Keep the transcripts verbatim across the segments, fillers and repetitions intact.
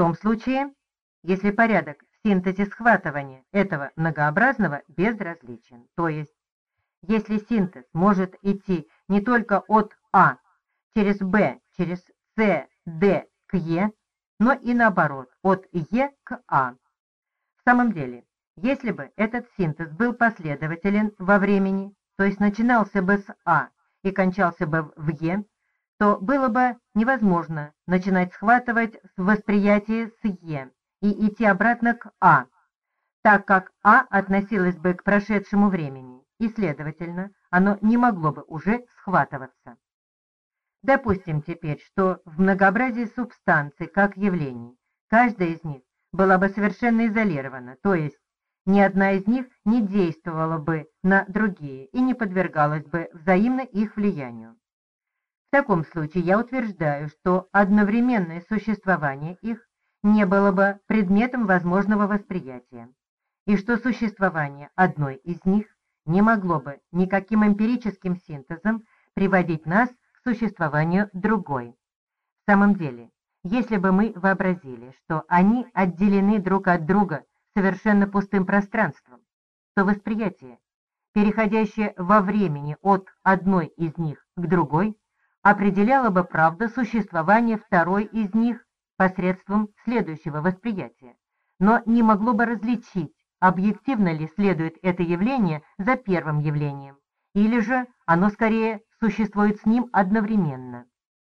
том случае, если порядок в синтезе схватывания этого многообразного безразличен, то есть если синтез может идти не только от А через Б, через С, Д к Е, но и наоборот, от Е к А. В самом деле, если бы этот синтез был последователен во времени, то есть начинался бы с А и кончался бы в Е, то было бы невозможно начинать схватывать в восприятии с Е и идти обратно к А, так как А относилось бы к прошедшему времени, и, следовательно, оно не могло бы уже схватываться. Допустим теперь, что в многообразии субстанций как явлений каждая из них была бы совершенно изолирована, то есть ни одна из них не действовала бы на другие и не подвергалась бы взаимно их влиянию. В таком случае я утверждаю, что одновременное существование их не было бы предметом возможного восприятия, и что существование одной из них не могло бы никаким эмпирическим синтезом приводить нас к существованию другой. В самом деле, если бы мы вообразили, что они отделены друг от друга совершенно пустым пространством, то восприятие, переходящее во времени от одной из них к другой, определяло бы правда существование второй из них посредством следующего восприятия, но не могло бы различить, объективно ли следует это явление за первым явлением, или же оно скорее существует с ним одновременно.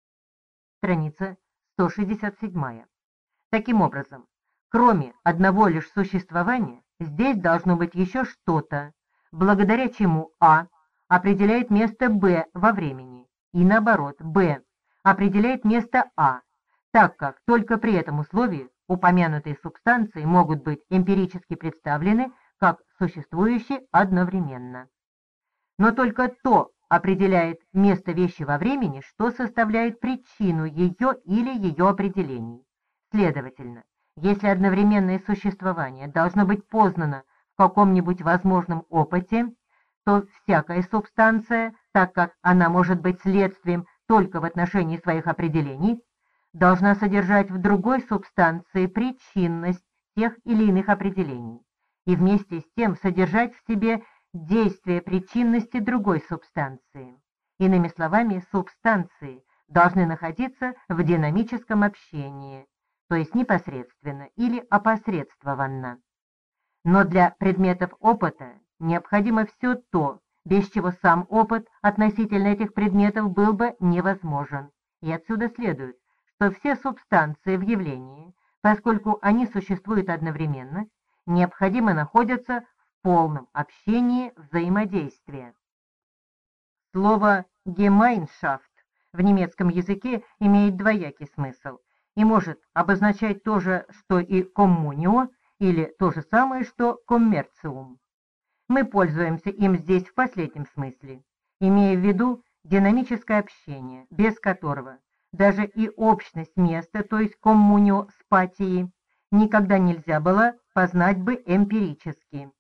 Страница сто шестьдесят семь. Таким образом, кроме одного лишь существования, здесь должно быть еще что-то, благодаря чему А определяет место Б во времени, и наоборот, Б определяет место А, так как только при этом условии упомянутые субстанции могут быть эмпирически представлены как существующие одновременно. Но только то определяет место вещи во времени, что составляет причину ее или ее определений. Следовательно, если одновременное существование должно быть познано в каком-нибудь возможном опыте, то всякая субстанция, так как она может быть следствием только в отношении своих определений, должна содержать в другой субстанции причинность тех или иных определений и вместе с тем содержать в себе действие причинности другой субстанции. Иными словами, субстанции должны находиться в динамическом общении, то есть непосредственно или опосредствованно. Но для предметов опыта необходимо все то, без чего сам опыт относительно этих предметов был бы невозможен. И отсюда следует, что все субстанции в явлении, поскольку они существуют одновременно, необходимо находятся в полном общении взаимодействия. Слово «Gemeinschaft» в немецком языке имеет двоякий смысл и может обозначать то же, что и «communio», или то же самое, что «commercium». Мы пользуемся им здесь в последнем смысле, имея в виду динамическое общение, без которого даже и общность места, то есть коммунио спатии, никогда нельзя было познать бы эмпирически.